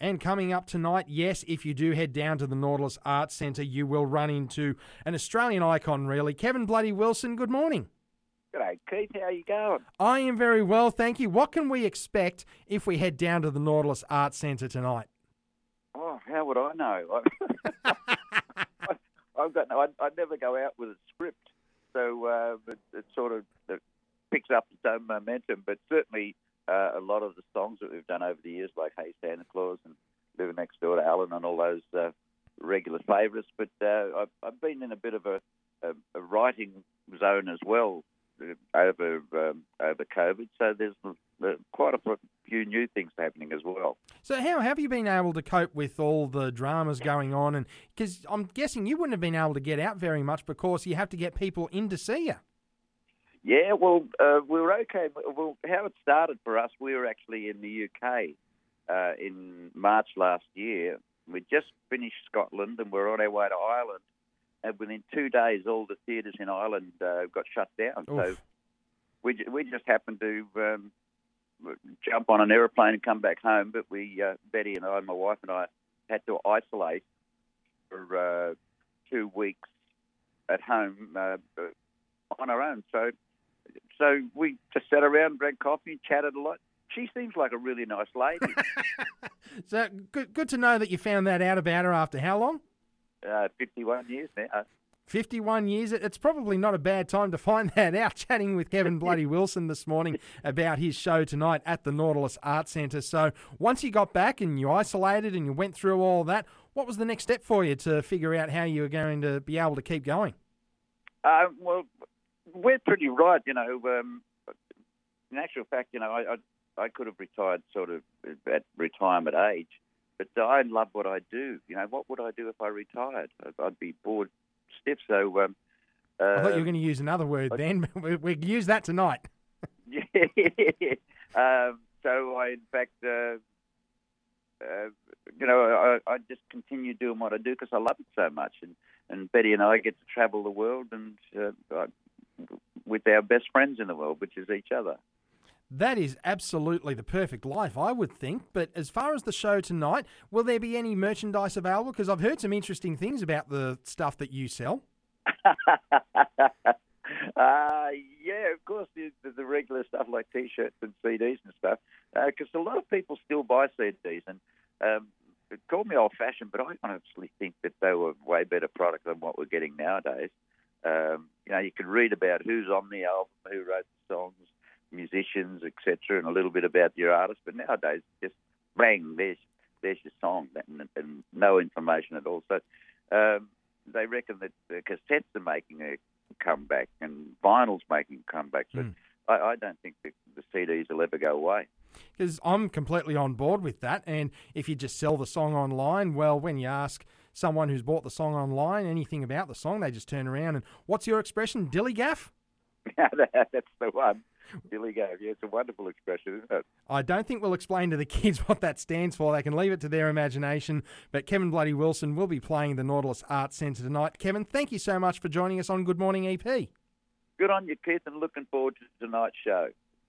And coming up tonight, yes, if you do head down to the Nautilus Arts Centre, you will run into an Australian icon, really. Kevin Bloody Wilson, good morning. G'day, Keith. How you going? I am very well, thank you. What can we expect if we head down to the Nautilus Arts Centre tonight? Oh, how would I know? I'd never go out with a script, so it sort of picks up its own momentum. But certainly a lot of the songs that we've done over the years, like Hey Santa Claus and Living Next Door to Alan and all those regular favourites. But I've been in a bit of a writing zone as well over COVID, so there's quite a few new things happening as well. So how have you been able to cope with all the dramas going on? And because I'm guessing you wouldn't have been able to get out very much because you have to get people in to see you. Yeah, well, we were okay. Well, how it started for us, we were actually in the UK in March last year. We just finished Scotland and we're on our way to Ireland. And within 2 days, all the theatres in Ireland got shut down. Oof. So we just happened to jump on an aeroplane and come back home. But Betty and I, my wife and I, had to isolate for 2 weeks at home on our own. So we just sat around, drank coffee, and chatted a lot. She seems like a really nice lady. So good to know that you found that out about her after how long? 51 years now. 51 years. It's probably not a bad time to find that out, chatting with Kevin Bloody Wilson this morning about his show tonight at the Nautilus Arts Centre. So once you got back and you isolated and you went through all that, what was the next step for you to figure out how you were going to be able to keep going? Well, we're pretty right, in actual fact, I could have retired sort of at retirement age, but I love what I do. What would I do if I retired? I'd be bored stiff. So I thought you were going to use another word then. We can use that tonight. Yeah. So I, in fact, I just continue doing what I do because I love it so much. And Betty and I get to travel the world and with our best friends in the world, which is each other. That is absolutely the perfect life, I would think. But as far as the show tonight, will there be any merchandise available? Because I've heard some interesting things about the stuff that you sell. Yeah, of course, the regular stuff like T-shirts and CDs and stuff. Because a lot of people still buy CDs. And it called me old-fashioned, but I honestly think that they were way better product than what we're getting nowadays. You can read about who's on the album, who wrote the songs, musicians, etc., and a little bit about your artist. But nowadays, just bang, there's your song, and no information at all. So they reckon that the cassettes are making a comeback and vinyl's making a comeback. So I don't think the CDs will ever go away. Because I'm completely on board with that. And if you just sell the song online, well, when you ask someone who's bought the song online anything about the song, they just turn around and, what's your expression, dilly-gaff? That's the one. Dilly-gaff, yeah, it's a wonderful expression, isn't it? I don't think we'll explain to the kids what that stands for. They can leave it to their imagination. But Kevin Bloody Wilson will be playing the Nautilus Arts Centre tonight. Kevin, thank you so much for joining us on Good Morning EP. Good on you, Keith, and looking forward to tonight's show.